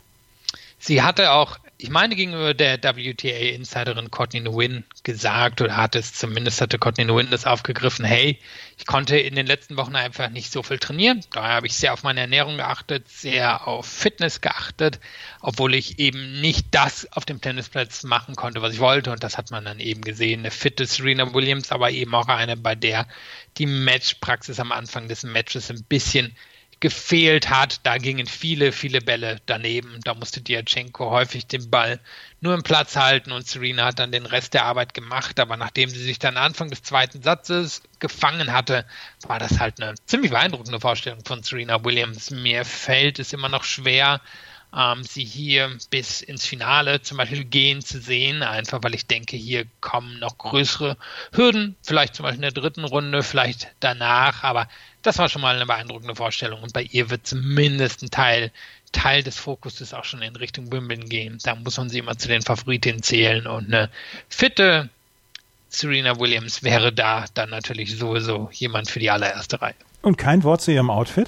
Sie hatte auch, ich meine, gegenüber der WTA-Insiderin Courtney Nguyen gesagt, oder hatte Courtney Nguyen das aufgegriffen, hey, ich konnte in den letzten Wochen einfach nicht so viel trainieren. Daher habe ich sehr auf meine Ernährung geachtet, sehr auf Fitness geachtet, obwohl ich eben nicht das auf dem Tennisplatz machen konnte, was ich wollte. Und das hat man dann eben gesehen. Eine fitte Serena Williams, aber eben auch eine, bei der die Matchpraxis am Anfang des Matches ein bisschen gefehlt hat. Da gingen viele, viele Bälle daneben. Da musste Diatschenko häufig den Ball nur im Platz halten und Serena hat dann den Rest der Arbeit gemacht. Aber nachdem sie sich dann Anfang des zweiten Satzes gefangen hatte, war das halt eine ziemlich beeindruckende Vorstellung von Serena Williams. Mir fällt es immer noch schwer, sie hier bis ins Finale zum Beispiel gehen zu sehen, einfach weil ich denke, hier kommen noch größere Hürden, vielleicht zum Beispiel in der dritten Runde, vielleicht danach, aber das war schon mal eine beeindruckende Vorstellung und bei ihr wird zumindest ein Teil des Fokuses auch schon in Richtung Wimbledon gehen. Da muss man sie immer zu den Favoritinnen zählen und eine fitte Serena Williams wäre da dann natürlich sowieso jemand für die allererste Reihe. Und kein Wort zu ihrem Outfit?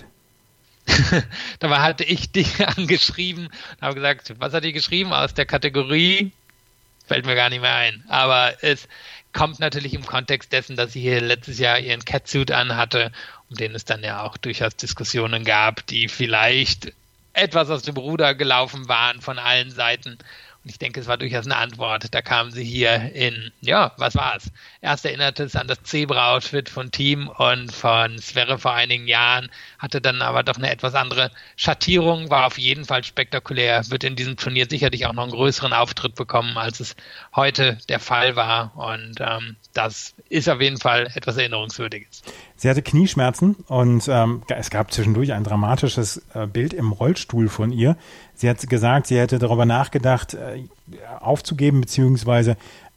Dabei hatte ich dich angeschrieben und habe gesagt, was hat die geschrieben aus der Kategorie? Fällt mir gar nicht mehr ein. Aber es kommt natürlich im Kontext dessen, dass sie hier letztes Jahr ihren Catsuit anhatte, um den es dann ja auch durchaus Diskussionen gab, die vielleicht etwas aus dem Ruder gelaufen waren von allen Seiten. Und ich denke, es war durchaus eine Antwort. Da kam sie hier in, ja, was war es? Erst erinnerte es an das Zebra-Outfit von Thiem und von Zverev vor einigen Jahren, hatte dann aber doch eine etwas andere Schattierung, war auf jeden Fall spektakulär, wird in diesem Turnier sicherlich auch noch einen größeren Auftritt bekommen, als es heute der Fall war. Und das ist auf jeden Fall etwas Erinnerungswürdiges. Sie hatte Knieschmerzen und es gab zwischendurch ein dramatisches Bild im Rollstuhl von ihr. Sie hat gesagt, sie hätte darüber nachgedacht, aufzugeben, beziehungsweise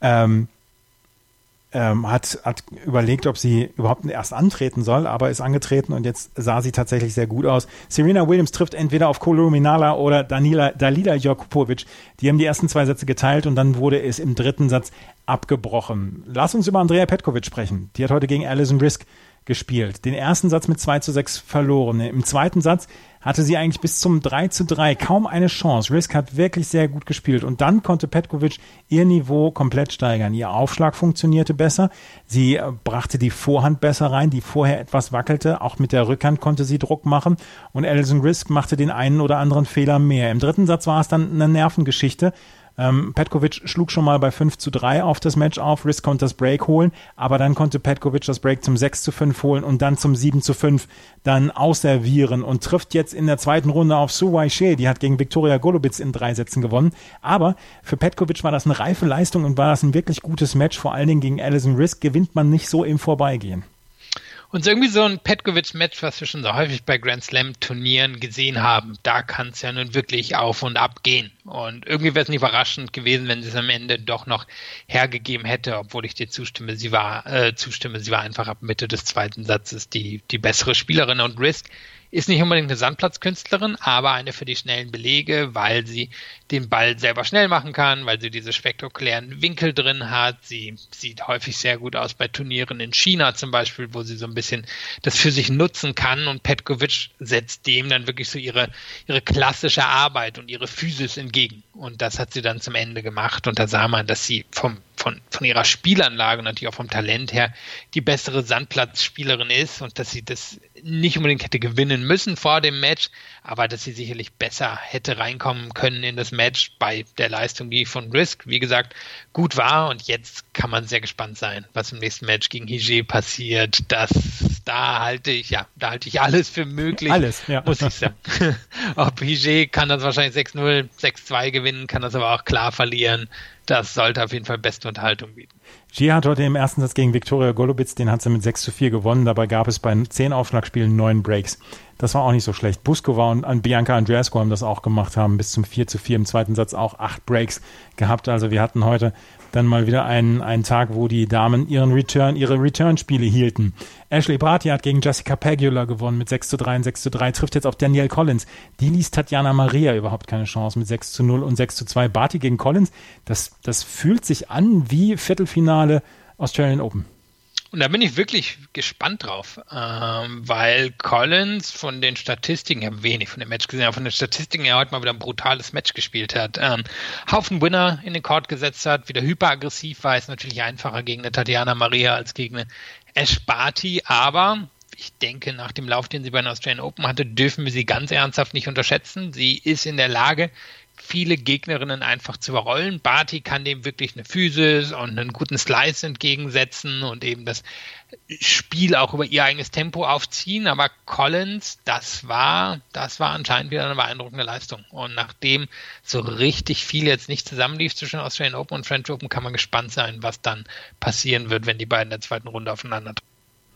hat überlegt, ob sie überhaupt erst antreten soll, aber ist angetreten und jetzt sah sie tatsächlich sehr gut aus. Serena Williams trifft entweder auf Kolominala oder Dalila Jokupovic. Die haben die ersten 2 Sätze geteilt und dann wurde es im dritten Satz abgebrochen. Lass uns über Andrea Petkovic sprechen. Die hat heute gegen Alison Risk gespielt. Den ersten Satz mit 2:6 verloren. Im zweiten Satz hatte sie eigentlich bis zum 3:3 kaum eine Chance. Risk hat wirklich sehr gut gespielt und dann konnte Petkovic ihr Niveau komplett steigern. Ihr Aufschlag funktionierte besser. Sie brachte die Vorhand besser rein, die vorher etwas wackelte. Auch mit der Rückhand konnte sie Druck machen und Alison Risk machte den einen oder anderen Fehler mehr. Im dritten Satz war es dann eine Nervengeschichte. Petkovic schlug schon mal bei 5:3 auf das Match auf, Risk konnte das Break holen, aber dann konnte Petkovic das Break zum 6:5 holen und dann zum 7:5 dann ausservieren und trifft jetzt in der zweiten Runde auf Su Weisheng, die hat gegen Viktoria Golubic in 3 Sätzen gewonnen, aber für Petkovic war das eine reife Leistung und war das ein wirklich gutes Match, vor allen Dingen gegen Alison Risk gewinnt man nicht so im Vorbeigehen. Und irgendwie so ein Petkovic-Match, was wir schon so häufig bei Grand Slam-Turnieren gesehen haben, da kann es ja nun wirklich auf und ab gehen. Und irgendwie wäre es nicht überraschend gewesen, wenn sie es am Ende doch noch hergegeben hätte, obwohl ich dir zustimme. Sie war einfach ab Mitte des zweiten Satzes die bessere Spielerin. Und Risk ist nicht unbedingt eine Sandplatzkünstlerin, aber eine für die schnellen Belege, weil sie den Ball selber schnell machen kann, weil sie diese spektakulären Winkel drin hat. Sie sieht häufig sehr gut aus bei Turnieren in China zum Beispiel, wo sie so ein bisschen das für sich nutzen kann. Und Petkovic setzt dem dann wirklich so ihre klassische Arbeit und ihre Physis entgegen. Und das hat sie dann zum Ende gemacht. Und da sah man, dass sie von ihrer Spielanlage und natürlich auch vom Talent her die bessere Sandplatzspielerin ist und dass sie das nicht unbedingt hätte gewinnen müssen vor dem Match, aber dass sie sicherlich besser hätte reinkommen können in das Match bei der Leistung, die von Risk, wie gesagt, gut war. Und jetzt kann man sehr gespannt sein, was im nächsten Match gegen Hige passiert. Da halte ich alles für möglich, alles, ja. Muss ich sagen. Ob Hige kann das wahrscheinlich 6-0, 6-2 gewinnen, kann das aber auch klar verlieren. Das sollte auf jeden Fall beste Unterhaltung bieten. Gia hat heute im ersten Satz gegen Viktoria Golubic, den hat sie mit 6-4 gewonnen. Dabei gab es bei 10 Aufschlagspielen 9 Breaks. Das war auch nicht so schlecht. Buskova und Bianca Andreescu haben das auch gemacht, haben bis zum 4-4 im zweiten Satz auch 8 Breaks gehabt. Also wir hatten heute dann mal wieder einen Tag, wo die Damen ihre Return-Spiele hielten. Ashley Barty hat gegen Jessica Pegula gewonnen mit 6-3 und 6-3, trifft jetzt auf Danielle Collins. Die ließ Tatjana Maria überhaupt keine Chance mit 6-0 und 6-2. Barty gegen Collins, das fühlt sich an wie Viertelfinale Australian Open. Und da bin ich wirklich gespannt drauf, weil Collins von den Statistiken, ich habe wenig von dem Match gesehen, aber von den Statistiken her heute mal wieder ein brutales Match gespielt hat. Haufen Winner in den Court gesetzt hat, wieder hyperaggressiv war, ist natürlich einfacher gegen eine Tatjana Maria als gegen eine Ash Barty, aber ich denke, nach dem Lauf, den sie bei den Australian Open hatte, dürfen wir sie ganz ernsthaft nicht unterschätzen. Sie ist in der Lage, viele Gegnerinnen einfach zu überrollen. Barty kann dem wirklich eine Physis und einen guten Slice entgegensetzen und eben das Spiel auch über ihr eigenes Tempo aufziehen. Aber Collins, das war anscheinend wieder eine beeindruckende Leistung. Und nachdem so richtig viel jetzt nicht zusammenlief zwischen Australian Open und French Open, kann man gespannt sein, was dann passieren wird, wenn die beiden in der zweiten Runde aufeinander treffen.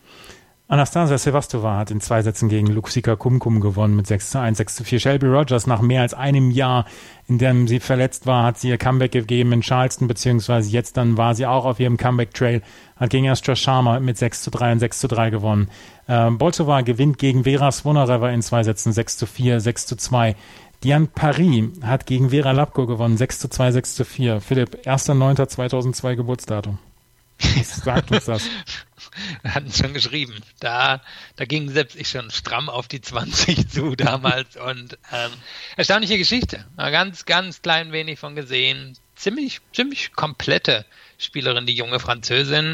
Anastasia Sevastova hat in 2 Sätzen gegen Luxika Kumkum gewonnen mit 6-1, 6-4. Shelby Rogers nach mehr als einem Jahr, in dem sie verletzt war, hat sie ihr Comeback gegeben in Charleston, beziehungsweise jetzt dann war sie auch auf ihrem Comeback-Trail, hat gegen Astra Sharma mit 6-3 und 6-3 gewonnen. Bolsova gewinnt gegen Vera Svonareva in 2 Sätzen 6-4, 6-2. Diane Paris hat gegen Vera Lapko gewonnen, 6-2, 6-4. Philipp, 1.9.2002 Geburtsdatum. Was sagt uns das? Wir hatten es schon geschrieben. Da ging selbst ich schon stramm auf die 20 zu damals. Und erstaunliche Geschichte. Ganz, ganz klein wenig von gesehen. Ziemlich komplette Spielerin, die junge Französin.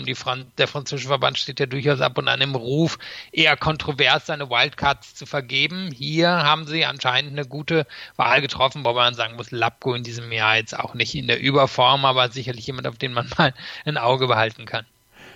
Der französische Verband steht ja durchaus ab und an im Ruf, eher kontrovers seine Wildcards zu vergeben. Hier haben sie anscheinend eine gute Wahl getroffen, wobei man sagen muss, Lapko in diesem Jahr jetzt auch nicht in der Überform, aber sicherlich jemand, auf den man mal ein Auge behalten kann.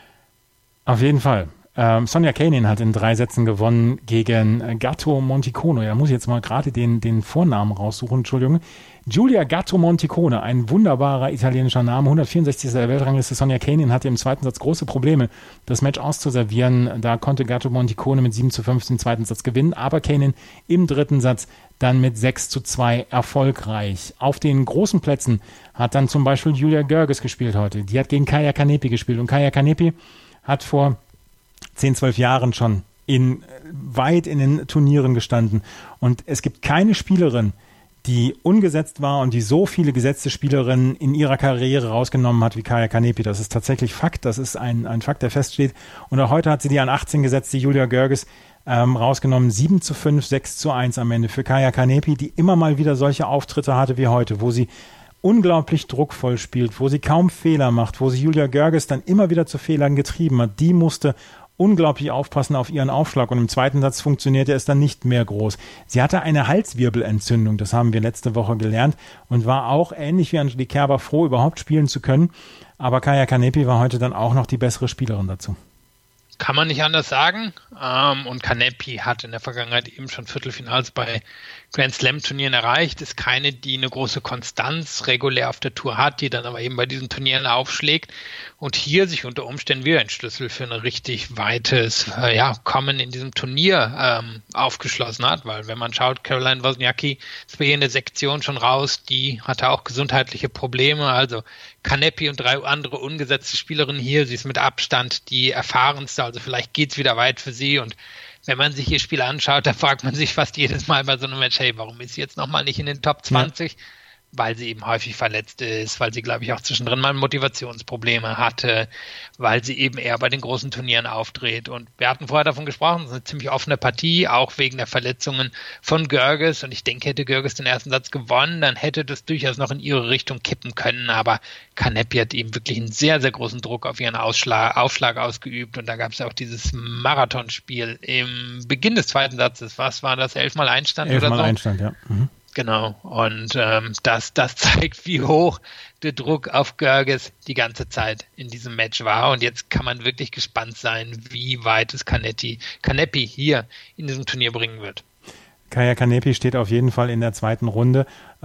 Auf jeden Fall. Sonja Koehnen hat in 3 Sätzen gewonnen gegen Gatto Monticone. Da muss ich jetzt mal gerade den Vornamen raussuchen, Entschuldigung. Giulia Gatto Monticone, ein wunderbarer italienischer Name, 164. der Weltrangliste. Sonja Koehnen hatte im zweiten Satz große Probleme, das Match auszuservieren. Da konnte Gatto Monticone mit 7-5 den zweiten Satz gewinnen, aber Koehnen im dritten Satz dann mit 6-2 erfolgreich. Auf den großen Plätzen hat dann zum Beispiel Julia Görges gespielt heute. Die hat gegen Kaia Kanepi gespielt und Kaia Kanepi hat vor 10, 12 Jahren schon weit in den Turnieren gestanden. Und es gibt keine Spielerin, die ungesetzt war und die so viele gesetzte Spielerinnen in ihrer Karriere rausgenommen hat wie Kaia Kanepi. Das ist tatsächlich Fakt. Das ist ein Fakt, der feststeht. Und auch heute hat sie die an 18 gesetzt, die Julia Görges rausgenommen. 7-5, 6-1 am Ende für Kaia Kanepi, die immer mal wieder solche Auftritte hatte wie heute, wo sie unglaublich druckvoll spielt, wo sie kaum Fehler macht, wo sie Julia Görges dann immer wieder zu Fehlern getrieben hat. Die musste unglaublich aufpassen auf ihren Aufschlag und im zweiten Satz funktionierte es dann nicht mehr groß. Sie hatte eine Halswirbelentzündung, das haben wir letzte Woche gelernt und war auch ähnlich wie Angelique Kerber froh, überhaupt spielen zu können. Aber Kaia Kanepi war heute dann auch noch die bessere Spielerin dazu. kann man nicht anders sagen. Und Kanepi hat in der Vergangenheit eben schon Viertelfinals bei Grand Slam Turnieren erreicht. Ist keine, die eine große Konstanz regulär auf der Tour hat, die dann aber eben bei diesen Turnieren aufschlägt und hier sich unter Umständen wieder ein Schlüssel für ein richtig weites Kommen in diesem Turnier aufgeschlossen hat, weil wenn man schaut, Caroline Wozniacki ist bei ihr in der Sektion schon raus, die hatte auch gesundheitliche Probleme, also Kanepi und 3 andere ungesetzte Spielerinnen hier, sie ist mit Abstand die erfahrenste, also vielleicht geht's wieder weit für sie und wenn man sich ihr Spiel anschaut, da fragt man sich fast jedes Mal bei so einem Match, hey, warum ist sie jetzt nochmal nicht in den Top 20? Ja. Weil sie eben häufig verletzt ist, weil sie, glaube ich, auch zwischendrin mal Motivationsprobleme hatte, weil sie eben eher bei den großen Turnieren auftritt. Und wir hatten vorher davon gesprochen, es ist eine ziemlich offene Partie, auch wegen der Verletzungen von Görges. Und ich denke, hätte Görges den ersten Satz gewonnen, dann hätte das durchaus noch in ihre Richtung kippen können. Aber Kanepi hat eben wirklich einen sehr, sehr großen Druck auf ihren Aufschlag ausgeübt. Und da gab es ja auch dieses Marathonspiel im Beginn des zweiten Satzes. Was war das? 11-mal Einstand oder so? 11-mal Einstand, ja. Mhm. Genau, und das zeigt, wie hoch der Druck auf Görges die ganze Zeit in diesem Match war. Und jetzt kann man wirklich gespannt sein, wie weit es Kanepi hier in diesem Turnier bringen wird. Kaia Kanepi steht auf jeden Fall in der zweiten Runde.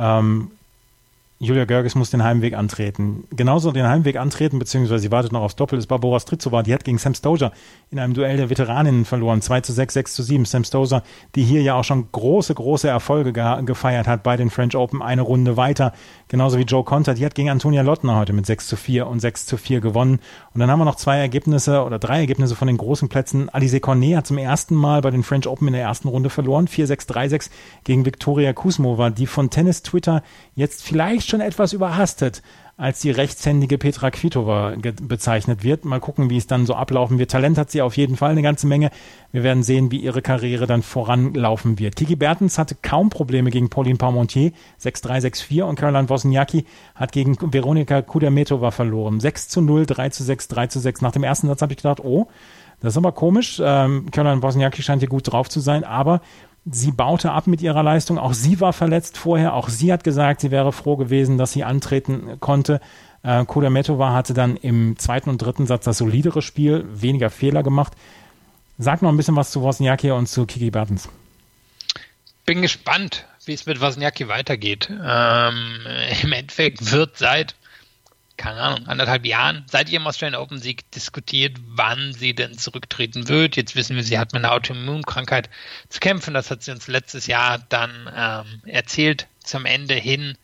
Julia Görges muss den Heimweg antreten. Genauso den Heimweg antreten, beziehungsweise sie wartet noch aufs Doppel, ist Barbora Strycova. Die hat gegen Sam Stosur in einem Duell der Veteraninnen verloren. 2:6, 6:7. Sam Stosur, die hier ja auch schon große Erfolge gefeiert hat bei den French Open, eine Runde weiter. Genauso wie Joe Konta, die hat gegen Antonia Lottner heute mit 6:4 und 6:4 gewonnen. Und dann haben wir noch 3 Ergebnisse von den großen Plätzen. Alizé Cornet hat zum ersten Mal bei den French Open in der ersten Runde verloren. 4:6, 3:6 gegen Viktoria Kuzmova, die von Tennis-Twitter jetzt vielleicht schon etwas überhastet als die rechtshändige Petra Kvitova bezeichnet wird. Mal gucken, wie es dann so ablaufen wird. Talent hat sie auf jeden Fall eine ganze Menge. Wir werden sehen, wie ihre Karriere dann voranlaufen wird. Kiki Bertens hatte kaum Probleme gegen Pauline Parmentier, 6:3, 6:4 und Caroline Wozniacki hat gegen Veronika Kudermetova verloren. 6:0, 3:6, 3:6. Nach dem ersten Satz habe ich gedacht, oh, das ist aber komisch. Caroline Wozniacki scheint hier gut drauf zu sein, aber sie baute ab mit ihrer Leistung. Auch sie war verletzt vorher. Auch sie hat gesagt, sie wäre froh gewesen, dass sie antreten konnte. Kudermetova hatte dann im zweiten und dritten Satz das solidere Spiel, weniger Fehler gemacht. Sag noch ein bisschen was zu Wozniacki und zu Kiki Bertens. Bin gespannt, wie es mit Wozniacki weitergeht. Im Endeffekt wird seit 1,5 Jahren, seit ihrem Australian Open Sieg diskutiert, wann sie denn zurücktreten wird. Jetzt wissen wir, sie hat mit einer Autoimmunkrankheit zu kämpfen. Das hat sie uns letztes Jahr dann erzählt, zum Ende hin.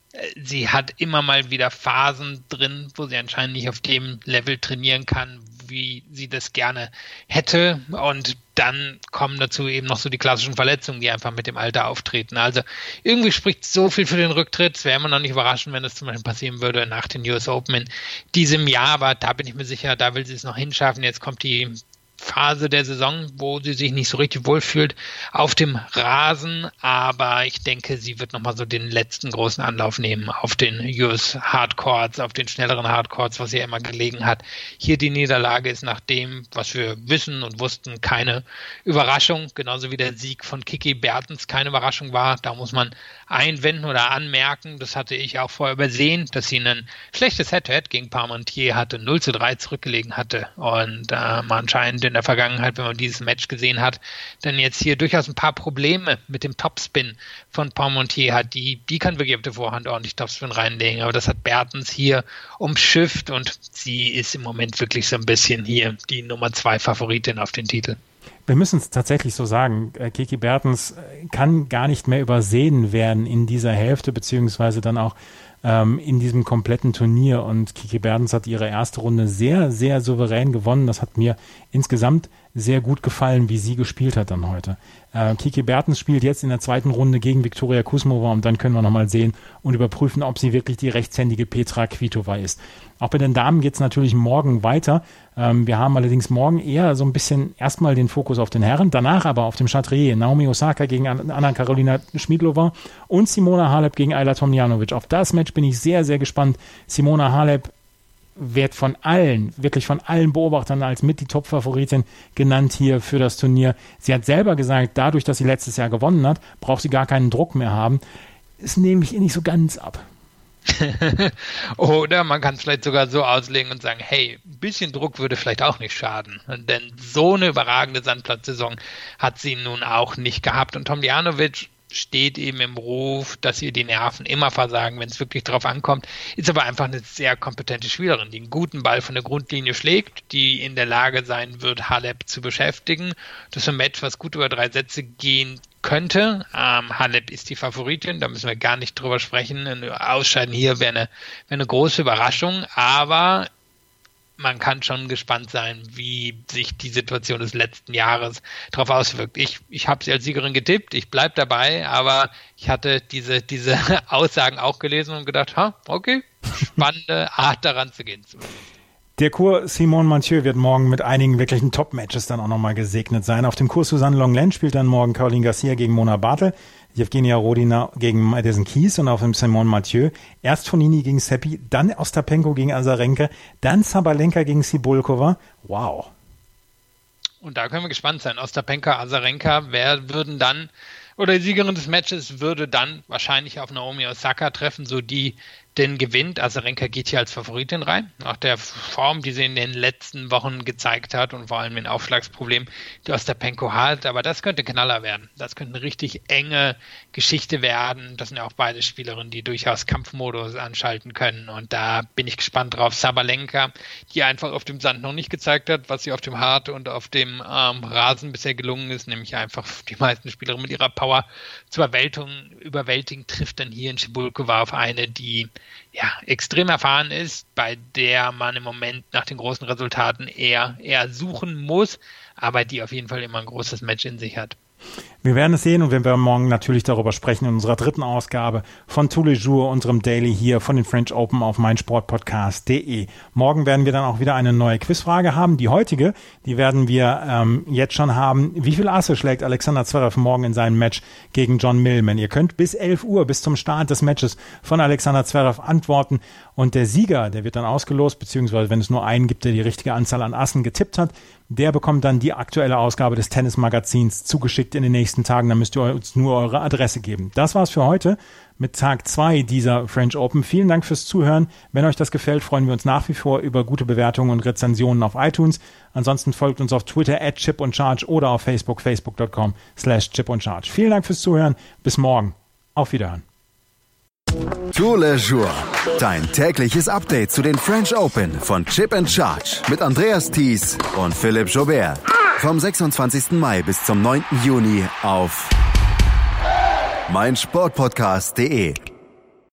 Sie hat immer mal wieder Phasen drin, wo sie anscheinend nicht auf dem Level trainieren kann, wie sie das gerne hätte. Und dann kommen dazu eben noch so die klassischen Verletzungen, die einfach mit dem Alter auftreten. Also irgendwie spricht so viel für den Rücktritt. Es wäre immer noch nicht überraschend, wenn das zum Beispiel passieren würde nach den US Open in diesem Jahr. Aber da bin ich mir sicher, da will sie es noch hinschaffen. Jetzt kommt die Phase der Saison, wo sie sich nicht so richtig wohlfühlt auf dem Rasen, aber ich denke, sie wird nochmal so den letzten großen Anlauf nehmen auf den US Hardcourts, auf den schnelleren Hardcourts, was ihr immer gelegen hat. Hier die Niederlage ist nach dem, was wir wissen und wussten, keine Überraschung, genauso wie der Sieg von Kiki Bertens keine Überraschung war. Da muss man einwenden oder anmerken, das hatte ich auch vorher übersehen, dass sie ein schlechtes Head-to-Head gegen Parmentier hatte, 0:3 zurückgelegen hatte und anscheinend in der Vergangenheit, wenn man dieses Match gesehen hat, dann jetzt hier durchaus ein paar Probleme mit dem Topspin von Parmentier hat. Die kann wirklich auf der Vorhand ordentlich Topspin reinlegen, aber das hat Bertens hier umschifft und sie ist im Moment wirklich so ein bisschen hier die Nummer 2 Favoritin auf den Titel. Wir müssen es tatsächlich so sagen, Kiki Bertens kann gar nicht mehr übersehen werden in dieser Hälfte, beziehungsweise dann auch in diesem kompletten Turnier. Und Kiki Bertens hat ihre erste Runde sehr, sehr souverän gewonnen. Das hat mir insgesamt sehr gut gefallen, wie sie gespielt hat dann heute. Kiki Bertens spielt jetzt in der zweiten Runde gegen Viktoria Kuzmova und dann können wir nochmal sehen und überprüfen, ob sie wirklich die rechtshändige Petra Kvitova ist. Auch bei den Damen geht es natürlich morgen weiter. Wir haben allerdings morgen eher so ein bisschen erstmal den Fokus auf den Herren, danach aber auf dem Chatrier. Naomi Osaka gegen Anna-Karolina Schmidlova und Simona Halep gegen Ajla Tomljanovic. Auf das Match bin ich sehr, sehr gespannt. Simona Halep wird von allen, wirklich von allen Beobachtern als mit die Top-Favoritin genannt hier für das Turnier. Sie hat selber gesagt, dadurch, dass sie letztes Jahr gewonnen hat, braucht sie gar keinen Druck mehr haben. Das nehme ich ihr nicht so ganz ab. Oder man kann es vielleicht sogar so auslegen und sagen, hey, ein bisschen Druck würde vielleicht auch nicht schaden. Denn so eine überragende Sandplatzsaison hat sie nun auch nicht gehabt. Und Tomljanovic steht eben im Ruf, dass ihr die Nerven immer versagen, wenn es wirklich drauf ankommt. Ist aber einfach eine sehr kompetente Spielerin, die einen guten Ball von der Grundlinie schlägt, die in der Lage sein wird, Halep zu beschäftigen. Das ist ein Match, was gut über 3 Sätze gehen könnte. Halep ist die Favoritin, da müssen wir gar nicht drüber sprechen. Ein Ausscheiden hier wäre eine große Überraschung, aber man kann schon gespannt sein, wie sich die Situation des letzten Jahres darauf auswirkt. Ich habe sie als Siegerin getippt, ich bleibe dabei, aber ich hatte diese Aussagen auch gelesen und gedacht, okay, spannende Art daran zu gehen. Der Kurs Simone Mathieu wird morgen mit einigen wirklichen Top-Matches dann auch nochmal gesegnet sein. Auf dem Kurs Susanne Lenglen spielt dann morgen Caroline Garcia gegen Mona Bartel, Jewgenia Rodina gegen Madison Keys und auf dem Simone Mathieu erst Fognini gegen Seppi, dann Ostapenko gegen Azarenka, dann Sabalenka gegen Cibulkova. Wow. Und da können wir gespannt sein. Ostapenko, Azarenka, die Siegerin des Matches würde dann wahrscheinlich auf Naomi Osaka treffen, so die denn gewinnt. Azarenka geht hier als Favoritin rein, nach der Form, die sie in den letzten Wochen gezeigt hat und vor allem den Aufschlagsproblem, die Ostapenko hat. Aber das könnte Knaller werden. Das könnte eine richtig enge Geschichte werden. Das sind ja auch beide Spielerinnen, die durchaus Kampfmodus anschalten können. Und da bin ich gespannt drauf. Sabalenka, die einfach auf dem Sand noch nicht gezeigt hat, was sie auf dem Hart und auf dem Rasen bisher gelungen ist, nämlich einfach die meisten Spielerinnen mit ihrer Power zu überwältigen, trifft dann hier in Cibulkova auf eine, die extrem erfahren ist, bei der man im Moment nach den großen Resultaten eher suchen muss, aber die auf jeden Fall immer ein großes Match in sich hat. Wir werden es sehen und wir werden morgen natürlich darüber sprechen in unserer 3. Ausgabe von Tous les Jours, unserem Daily hier von den French Open auf meinsportpodcast.de. Morgen werden wir dann auch wieder eine neue Quizfrage haben. Die heutige, die werden wir jetzt schon haben. Wie viel Asse schlägt Alexander Zverev morgen in seinem Match gegen John Millman? Ihr könnt bis 11 Uhr, bis zum Start des Matches von Alexander Zverev antworten und der Sieger, der wird dann ausgelost, beziehungsweise wenn es nur einen gibt, der die richtige Anzahl an Assen getippt hat, der bekommt dann die aktuelle Ausgabe des Tennismagazins zugeschickt in den nächsten Tagen. Dann müsst ihr uns nur eure Adresse geben. Das war's für heute mit Tag 2 dieser French Open. Vielen Dank fürs Zuhören. Wenn euch das gefällt, freuen wir uns nach wie vor über gute Bewertungen und Rezensionen auf iTunes. Ansonsten folgt uns auf Twitter @chipundcharge oder auf Facebook, facebook.com/chipundcharge. Vielen Dank fürs Zuhören. Bis morgen. Auf Wiederhören. Tous les Jours, dein tägliches Update zu den French Open von Chip & Charge mit Andreas Thies und Philipp Joubert. Vom 26. Mai bis zum 9. Juni auf meinsportpodcast.de.